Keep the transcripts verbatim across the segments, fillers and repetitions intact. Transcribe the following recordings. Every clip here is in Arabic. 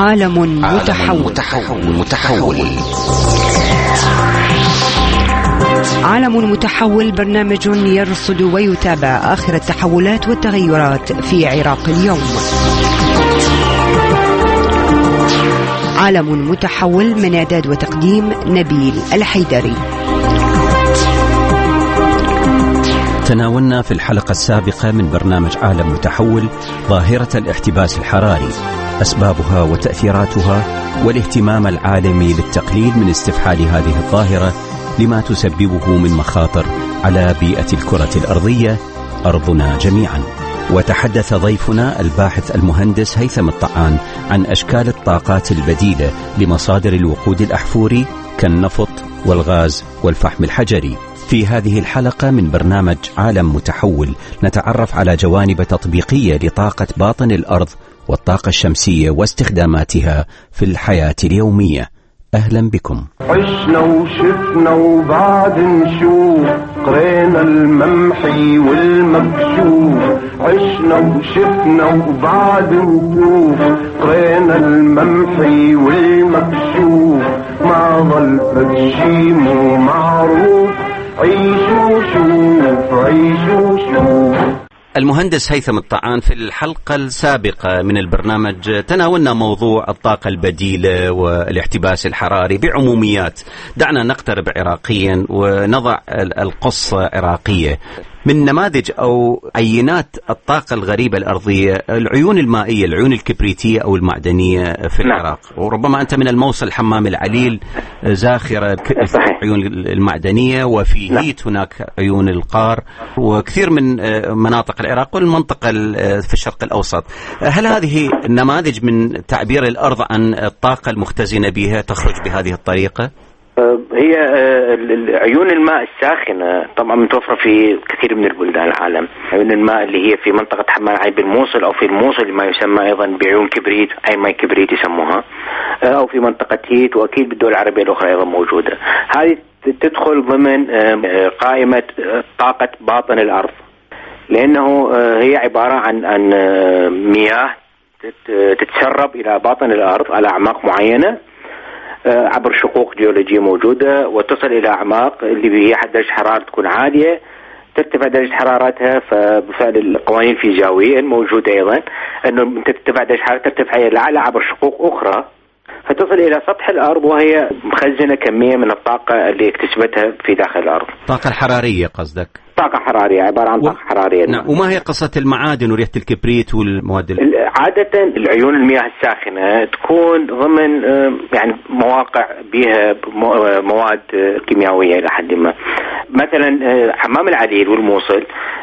عالم متحول. متحول متحول عالم متحول، برنامج يرصد ويتابع آخر التحولات والتغيرات في عراق اليوم. عالم متحول من إعداد وتقديم نبيل الحيدري. تناولنا في الحلقة السابقة من برنامج عالم متحول ظاهرة الاحتباس الحراري، أسبابها وتأثيراتها، والاهتمام العالمي للتقليل من استفحال هذه الظاهرة لما تسببه من مخاطر على بيئة الكرة الأرضية، أرضنا جميعا. وتحدث ضيفنا الباحث المهندس هيثم الطعان عن أشكال الطاقات البديلة لمصادر الوقود الأحفوري كالنفط والغاز والفحم الحجري. في هذه الحلقة من برنامج عالم متحول نتعرف على جوانب تطبيقية لطاقة باطن الأرض والطاقة الشمسية واستخداماتها في الحياة اليومية. أهلا بكم. عشنا وشفنا وبعد نشوف، قرينا الممحي والمكشوف. عشنا وشفنا وبعد نشوف، قرينا الممحي والمكشوف. ما ظل فدشي مو معروف، عيشوا شوف عيشوا شوف. المهندس هيثم الطعان، في الحلقة السابقة من البرنامج تناولنا موضوع الطاقة البديلة والاحتباس الحراري بعموميات. دعنا نقترب عراقيا ونضع القصة عراقية من نماذج أو عينات الطاقة الغريبة الأرضية، العيون المائية، العيون الكبريتية أو المعدنية في العراق. وربما أنت من الموصل حمام العليل زاخرة العيون المعدنية، وفي هيت هناك عيون القار، وكثير من مناطق العراق والمنطقة في الشرق الأوسط. هل هذه النماذج من تعبير الأرض عن الطاقة المختزنة بها تخرج بهذه الطريقة؟ هي عيون الماء الساخنة طبعا متوفرة في كثير من البلدان العالم. عيون الماء اللي هي في منطقة حمام العليل بالموصل، أو في الموصل ما يسمى أيضا بعيون كبريت، أي ماي كبريت يسموها، أو في منطقة هيت، وأكيد بالدول العربية الأخرى أيضا موجودة. هذه تدخل ضمن قائمة طاقة باطن الأرض، لأنه هي عبارة عن عن مياه تتسرب إلى باطن الأرض على أعماق معينة عبر شقوق جيولوجية موجودة، وتصل إلى أعماق اللي هي درجة حرارة تكون عالية، ترتفع درجة حرارتها. فبفعل القوانين الفيزيائية الموجودة أيضا أنه ترتفع درجة حرارة ترتفع لأعلى عبر شقوق أخرى، فتصل إلى سطح الأرض وهي مخزنة كمية من الطاقة اللي اكتسبتها في داخل الأرض. طاقة الحرارية قصدك؟ طاقة حرارية، عبارة عن و... طاقة حرارية. نعم. وما هي قصة المعادن وريحة الكبريت والمواد ال... عادة العيون المياه الساخنة تكون ضمن يعني مواقع بها مواد كيميائية إلى حد ما. مثلا حمام العليل والموصل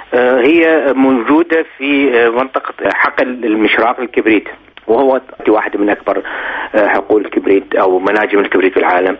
هي موجودة في منطقة حقل المشراق الكبريت، وهو واحد من أكبر حقول الكبريت أو مناجم الكبريت في العالم.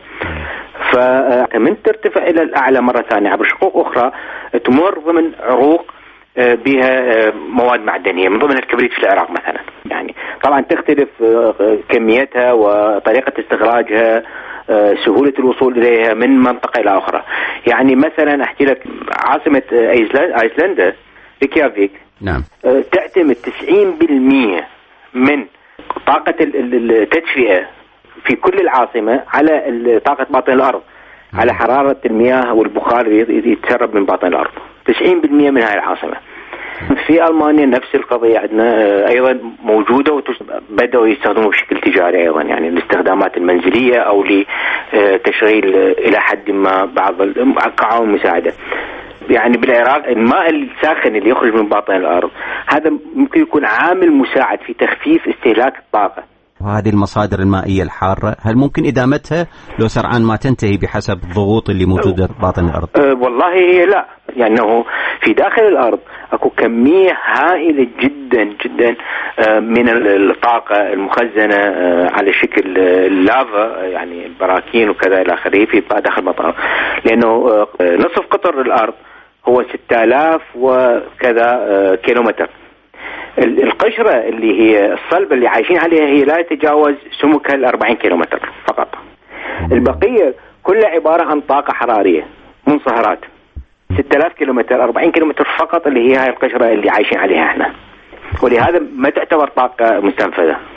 فمن ترتفع إلى الأعلى مرة ثانية عبر شقوق أخرى تمر ضمن عروق بها مواد معدنية من ضمن الكبريت في العراق مثلا. يعني طبعا تختلف كميتها وطريقة استخراجها، سهولة الوصول إليها من منطقة إلى أخرى. يعني مثلا أحكي لك عاصمة أيسلندا ريكيافيك، نعم، تعتمد تسعين بالمئة من طاقة التدفئة في كل العاصمة على طاقة باطن الأرض، على حرارة المياه والبخار اللي يتسرب من باطن الأرض. تسعين بالمئة من هاي العاصمة. في ألمانيا نفس القضية عندنا أيضا موجودة، وبدأوا يستخدموا بشكل تجاري أيضا، يعني الاستخدامات المنزلية أو لتشغيل إلى حد ما بعض القاعات المساعدة. يعني بالعراق الماء الساخن اللي يخرج من باطن الأرض هذا ممكن يكون عامل مساعد في تخفيف استهلاك الطاقة. وهذه المصادر المائية الحارة هل ممكن إدامتها لو سرعان ما تنتهي بحسب الضغوط اللي موجودة باطن الأرض؟ أه والله هي لا، يعني أنه في داخل الأرض أكو كمية هائلة جدا جدا من الطاقة المخزنة على شكل اللافا، يعني البراكين وكذا إلى آخره في داخل مطار. لأنه نصف قطر الأرض هو ستة آلاف وكذا كيلومتر. القشرة اللي هي الصلبة اللي عايشين عليها هي لا يتجاوز سمكها الأربعين كيلومتر فقط. البقية كلها عبارة عن طاقة حرارية منصهرات ستة آلاف كيلومتر، أربعين كيلومتر فقط اللي هي هاي القشرة اللي عايشين عليها احنا، ولهذا ما تعتبر طاقة مستنفذة.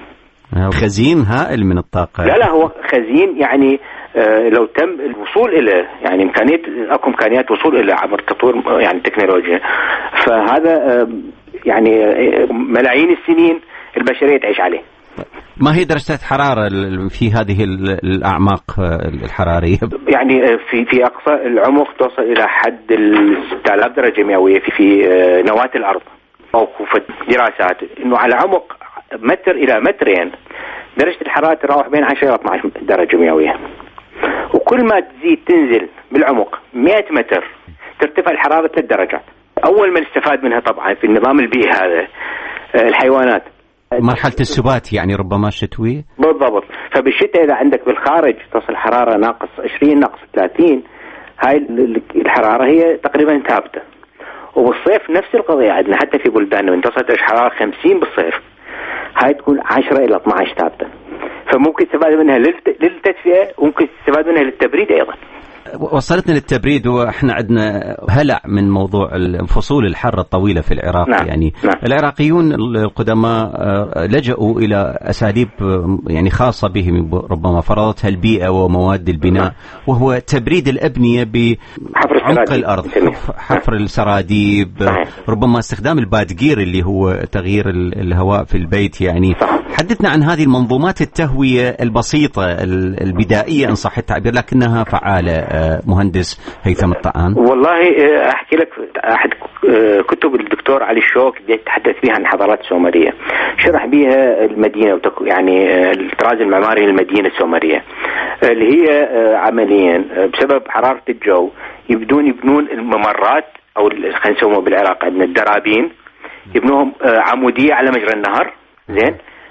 خزين هائل من الطاقة. لا لا هو خزين يعني آه لو تم الوصول إلى يعني إمكانية أكو إمكانيات وصول إلى عبر تطوير يعني تكنولوجيا، فهذا آه يعني ملايين السنين البشرية تعيش عليه. ما هي درجة حرارة في هذه الأعماق الحرارية؟ يعني في في أقصى العمق توصل إلى حد ستة آلاف درجة مئوية في في نواة الأرض. أو في دراسات إنه على عمق متر إلى مترين درجة الحرارة تراوح بين عشرة إلى اثني عشر درجة مئوية، وكل ما تزيد تنزل بالعمق مئة متر ترتفع الحرارة ثلاث درجات. أول من استفاد منها طبعا في النظام البيئي هذا الحيوانات. مرحلة السبات يعني ربما الشتوية. بالضبط. فبالشتاء إذا عندك بالخارج تصل حرارة ناقص عشرين ناقص ثلاثين، هاي الحرارة هي تقريبا ثابتة. وبالصيف نفس القضية عندنا حتى في بلداننا من تصل حرارة خمسين بالصيف، هاي تكون عشرة إلى اثني عشر ثابتة. فممكن تستفاد منها للتدفئة وممكن تستفاد منها للتبريد أيضا. وصلتنا للتبريد وإحنا عندنا هلع من موضوع فصول الحر الطويلة في العراق. نعم. يعني نعم. العراقيون القدماء لجأوا إلى أساليب يعني خاصة بهم ربما فرضتها البيئة ومواد البناء، وهو تبريد الأبنية بعمق الأرض، حفر السراديب، ربما استخدام البادجير اللي هو تغيير الهواء في البيت. يعني حدثنا عن هذه المنظومات التهوية البسيطة البدائية إن صح التعبير لكنها فعالة. مهندس هيثم الطعان. والله أحكي لك أحد كتب الدكتور علي الشوك يتحدث بها عن حضارات السومرية، شرح بها المدينة يعني الطراز المعماري للمدينة السومرية اللي هي عمليا بسبب حرارة الجو يبدون يبنون الممرات أو خلينا نسموها بالعراق عندنا الدرابين، يبنوهم عمودية على مجرى النهر زين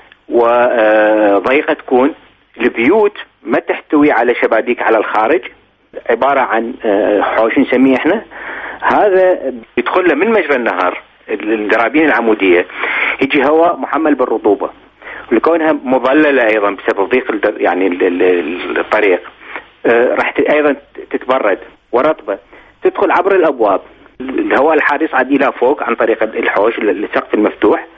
وضيقة تكون. البيوت ما تحتوي على شبابيك على الخارج، عبارة عن حوش نسميه احنا، هذا يدخل له من مجرى النهر الدرابين العمودية يجي هواء محمل بالرطوبة، ولكونها مظللة أيضا بسبب ضيق يعني الطريق راح أيضا تتبرد ورطبة تدخل عبر الأبواب، الهواء الحار يصعد إلى فوق عن طريق الحوش السقف المفتوح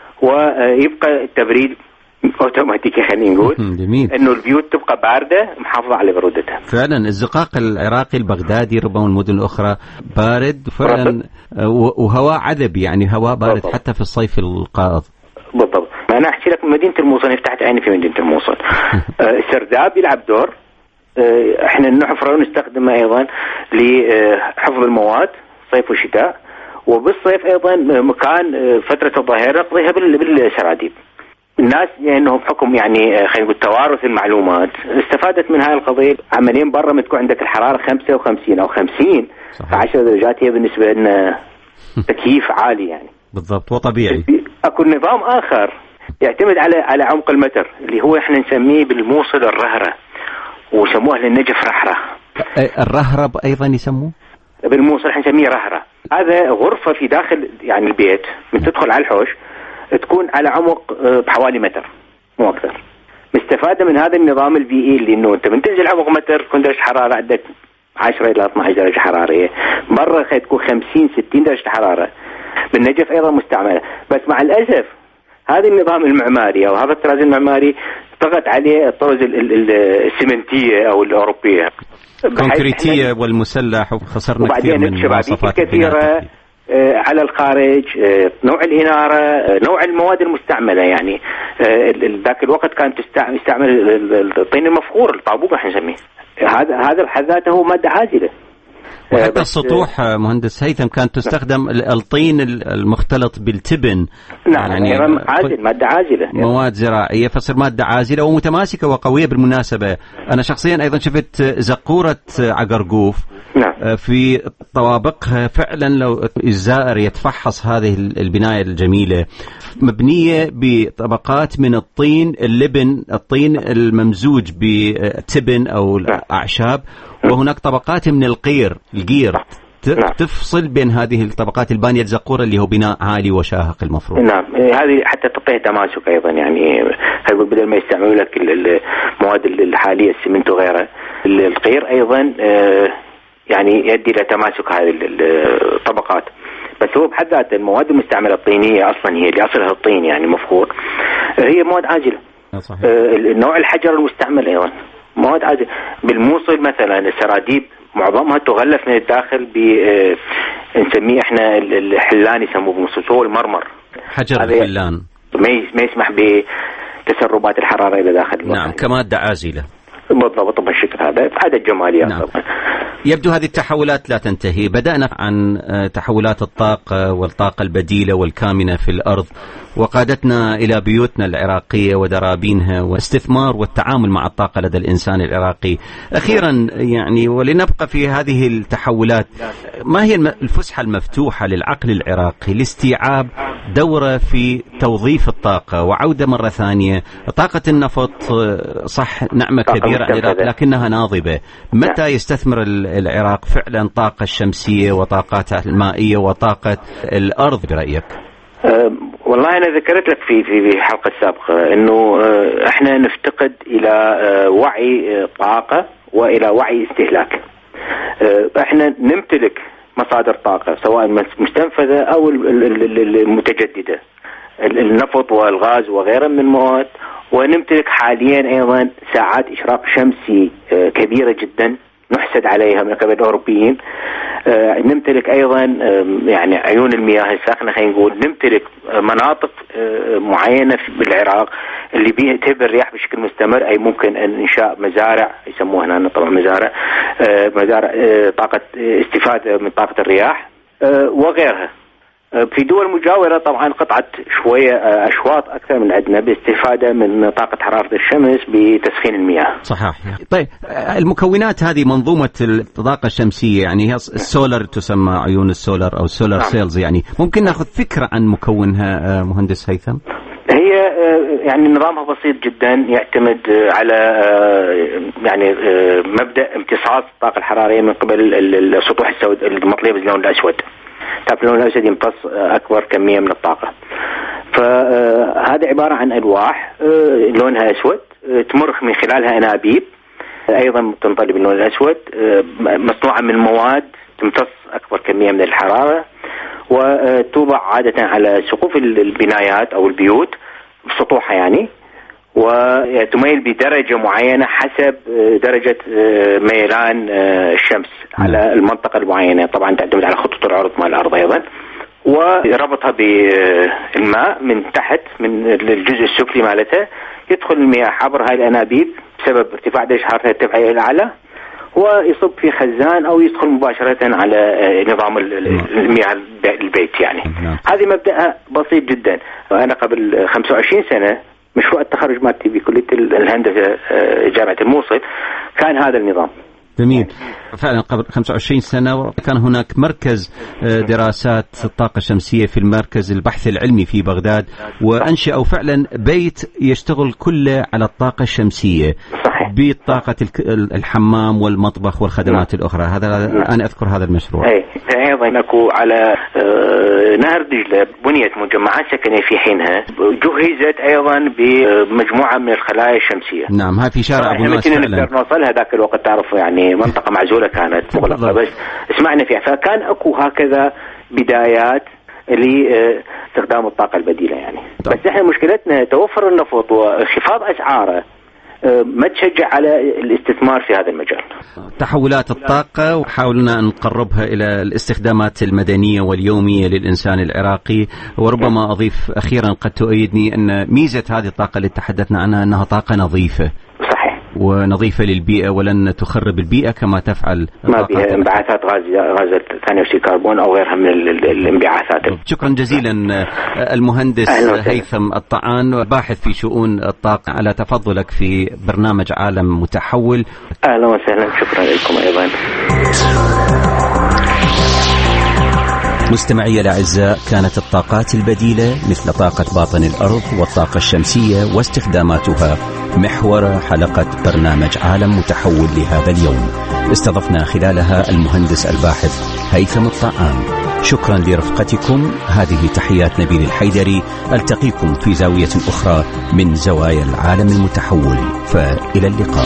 ويبقى التبريد اوتوماتيكي. خلينا نقول انه البيوت تبقى بارده محافظه على برودتها. فعلا الزقاق العراقي البغدادي ربما المدن الاخرى بارد فعلا وهواء عذب، يعني هواء بارد بالضبط. حتى في الصيف القاض. بالضبط. انا احكي لك مدينه الموصل، فتحت عيني في مدينه الموصل. السرداب يلعب دور، احنا النحفره نستخدمها ايضا لحفظ المواد صيف وشتاء، وبالصيف ايضا مكان فتره الظهيره نقضيها بالسراديب. الناس لأنه بحكم يعني خلينا نقول توارث المعلومات استفادت من هاي القضية. عمليا برا ما تكون عندك الحرارة خمسة وخمسين أو خمسين فعشر درجات هي بالنسبة لنا تكييف عالي يعني. بالضبط وطبيعي. أكو نظام آخر يعتمد على على عمق المتر اللي هو إحنا نسميه بالموصل الرهرة، وسموه للنجف رحرة. الرهرة أيضا يسموه بالموصل إحنا نسميه رهرة. هذا غرفة في داخل يعني البيت من تدخل على الحوش تكون على عمق بحوالي متر مو أكثر، مستفادة من هذا النظام البيئي اللي إنه أنت من تنزل عمق متر تكون درجة حرارة عندك عشرة إلى اثني عشر درجة حرارية، برا خي تكون خمسين ستين درجة حرارة. بالنجف أيضا مستعملة، بس مع الأسف هذا النظام المعماري أو هذا الطراز المعماري طغت عليه الطرز السمنتية أو الأوروبية الكونكريتية والمسلح، وخسرنا كثير من مواصفات كثيرة على الخارج، نوع الإنارة، نوع المواد المستعملة. يعني ذاك الوقت كانت تستعمل الطين المفخور الطابوق احنا نسميه، هذا هذا بحد ذاته مادة عازلة. وحتى السطوح مهندس هيثم كانت تستخدم الطين المختلط بالتبن. نعم يعني عازل، مادة عازلة، مواد زراعية فصير مادة عازلة ومتماسكة وقوية. بالمناسبة أنا شخصيا أيضا شفت زقورة عقرقوف نعم. في طوابقها فعلا لو الزائر يتفحص هذه البناية الجميلة مبنية بطبقات من الطين اللبن، الطين الممزوج بتبن أو الأعشاب، وهناك طبقات من القير القير تفصل بين هذه الطبقات البانية الزقورة اللي هو بناء عالي وشاهق المفروض. نعم هذه حتى تعطيه تماسك أيضا، يعني هيقول بدل ما يستعملوا لك المواد الحالية السمنت وغيرها، القير أيضا يعني يؤدي إلى تماسك هذه الطبقات. بس هو بحد ذات المواد المستعملة الطينية أصلا هي اللي أصلها الطين يعني مفخور، هي مواد عاجلة نوع الحجر المستعمل أيضا مواد عادية. بالموصل مثلا السراديب معظمها تغلف من الداخل ب نسميه احنا الحلان يسموه بالموصل، هو المرمر، حجر الحلان ما يسمح بتسربات الحرارة إلى داخل الوطن. نعم، كمادة عازلة بالضبط بالشكل هذا. هذا الجماليات. نعم. يبدو هذه التحولات لا تنتهي. بدأنا عن تحولات الطاقة والطاقة البديلة والكامنة في الأرض، وقادتنا إلى بيوتنا العراقية ودرابينها واستثمار والتعامل مع الطاقة لدى الإنسان العراقي. أخيرا يعني ولنبقى في هذه التحولات، ما هي الفسحة المفتوحة للعقل العراقي لاستيعاب دورة في توظيف الطاقة وعودة مرة ثانية؟ طاقة النفط صح نعمة كبيرة عن العراق لكنها ناضبة. متى يستثمر العراق فعلا طاقة الشمسية وطاقاتها المائية وطاقة الأرض برأيك؟ أه والله أنا ذكرت لك في في الحلقة السابقة إنه أه إحنا نفتقد إلى أه وعي طاقة وإلى وعي استهلاك. أه إحنا نمتلك مصادر طاقة سواء مستنفذة أو المتجددة، النفط والغاز وغيرها من المواد، ونمتلك حاليا أيضا ساعات إشراق شمسي أه كبيرة جدا نحسد عليها من قبل الأوروبيين. آه نمتلك أيضا آه يعني عيون المياه الساخنة، خلينا نقول نمتلك آه مناطق آه معينة في العراق اللي بيها تهب الرياح بشكل مستمر، أي ممكن أن إنشاء مزارع يسموها هنا طبعا مزارع آه مزارع آه طاقة استفادة من طاقة الرياح آه وغيرها. في دول مجاورة طبعا قطعت شوية أشواط أكثر من عندنا باستفادة من طاقة حرارة الشمس بتسخين المياه. صحيح. طيب المكونات هذه منظومة الطاقة الشمسية يعني هي السولار، تسمى عيون السولار أو السولار نعم. سيلز، يعني ممكن نأخذ فكرة عن مكونها مهندس هيثم؟ هي يعني نظامها بسيط جدا، يعتمد على يعني مبدأ امتصاص الطاقة الحرارية من قبل السطوح السود المطلية باللون الأسود. تعرف اللون الأسود يمتص أكبر كمية من الطاقة. فهذا عبارة عن ألواح لونها أسود تمر من خلالها أنابيب أيضا تنطلي باللون الأسود، مصنوعة من مواد تمتص أكبر كمية من الحرارة، وتوضع عادة على سقوف البنايات أو البيوت سطوحها يعني، وتميل بدرجة معينة حسب درجة ميلان الشمس على المنطقة المعينة. طبعا تعتمد على خطوط العرض مع الأرض أيضا، وربطها بالماء من تحت من الجزء السفلي مالتها، يدخل المياه عبر هاي الأنابيب بسبب ارتفاع درجة حرارتها يرتفع إلى الأعلى، ويصب في خزان أو يدخل مباشرة على نظام المياه البيت يعني. هذه مبدأها بسيط جدا. أنا قبل خمسة وعشرين سنة مشروع التخرج مالتي بكلية الهندسة جامعة الموصل كان هذا النظام. جميل. فعلا قبل خمسة وعشرين سنة كان هناك مركز دراسات الطاقة الشمسية في المركز البحث العلمي في بغداد، وأنشأوا فعلا بيت يشتغل كله على الطاقة الشمسية بطاقة الحمام والمطبخ والخدمات الأخرى. هذا أنا أذكر هذا المشروع. أي أيضا أكو على نهر دجلة بنيت مجمعات سكنية في حينها، جهزت أيضا بمجموعة من الخلايا الشمسية. نعم، هاي في شارع أبو ناس فعلا. نقدر نوصلها ذاك الوقت، تعرف يعني منطقة معزولة كانت مغلقة، بس اسمعنا فيها. فكان أكو هكذا بدايات لاستخدام الطاقة البديلة يعني. طب. بس احنا مشكلتنا توفر النفط وانخفاض أسعاره ما تشجع على الاستثمار في هذا المجال. تحولات الطاقة وحاولنا أن نقربها إلى الاستخدامات المدنية واليومية للإنسان العراقي، وربما أضيف أخيرا قد تؤيدني أن ميزة هذه الطاقة اللي تحدثنا عنها أنها طاقة نظيفة. صحيح. ونظيفة للبيئة ولن تخرب البيئة كما تفعل ما بها انبعاثات غاز غاز ثاني أكسيد الكربون أو غيرها من الانبعاثات. شكرا جزيلا المهندس هيثم الطعان، باحث في شؤون الطاقة، على تفضلك في برنامج عالم متحول. أهلا وسهلا، شكرا لكم أيضا. مستمعي الأعزاء، كانت الطاقات البديلة مثل طاقة باطن الأرض والطاقة الشمسية واستخداماتها محور حلقة برنامج عالم متحول لهذا اليوم. استضفنا خلالها المهندس الباحث هيثم الطعان. شكرا لرفقتكم. هذه تحيات نبيل الحيدري. ألتقيكم في زاوية أخرى من زوايا العالم المتحول، فإلى اللقاء.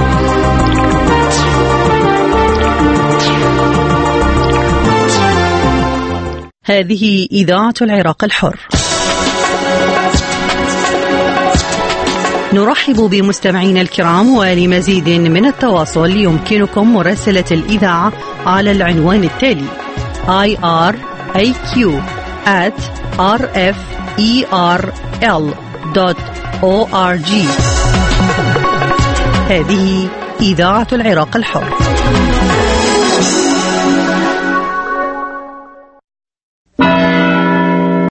هذه إذاعة العراق الحر. نرحب بمستمعينا الكرام، ولمزيد من التواصل يمكنكم مراسلة الإذاعة على العنوان التالي آي آر إيه كيو آت آر إف إي آر إل دوت أو آر جي. هذه إذاعة العراق الحر.